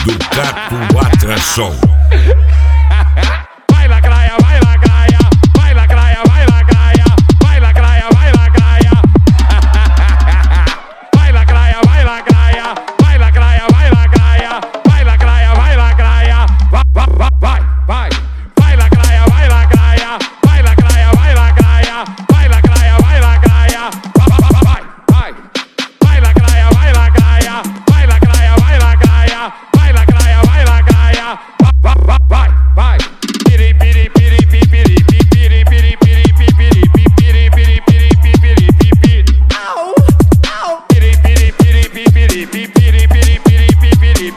do Cato Atração. Vai lacraia, vai lacraia, vai lacraia, vai lacraia, vai lacraia, vai lacraia. Vai lacraia, vai lacraia, vai lacraia, vai lacraia, vai lacraia, vai lacraia. Vai. Vai lacraia, vai lacraia, vai lacraia, vai lacraia, vai lacraia, vai lacraia. Vai. Vai lacraia, vai lacraia, vai lacraia, vai lacraia, vai lacraia, vai lacraia. Vai. Piri piri piri piri piri piri piri piri piri piri piri piri. Au. Piri piri piri piri piri piri piri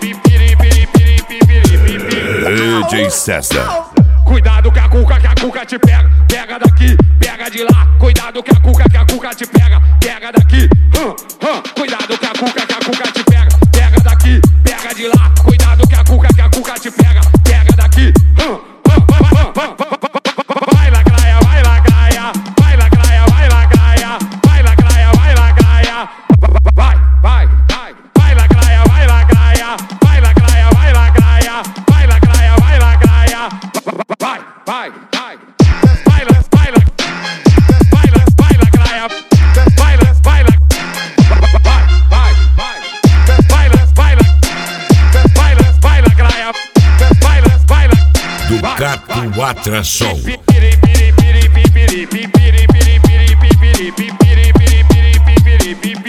piri. DJ César. Cuidado que a cuca te pega, pega daqui, pega de lá. Cuidado que a cuca te pega, pega daqui. Cuidado que a cuca te pega, pega daqui, pega de lá. Cuidado que a cuca te pega, pega daqui. Vai lacraia, vai lacraia, vai lacraia, vai lacraia, vai lacraia, vai lacraia. Vai lacraia, vai lacraia, vai lacraia, vai lacraia, vai lacraia, vai lacraia. Vai lacraia, vai lacraia, Do Cato Atração. Piri piri piri piri piri piri piri piri piri piri piri piri piri piri.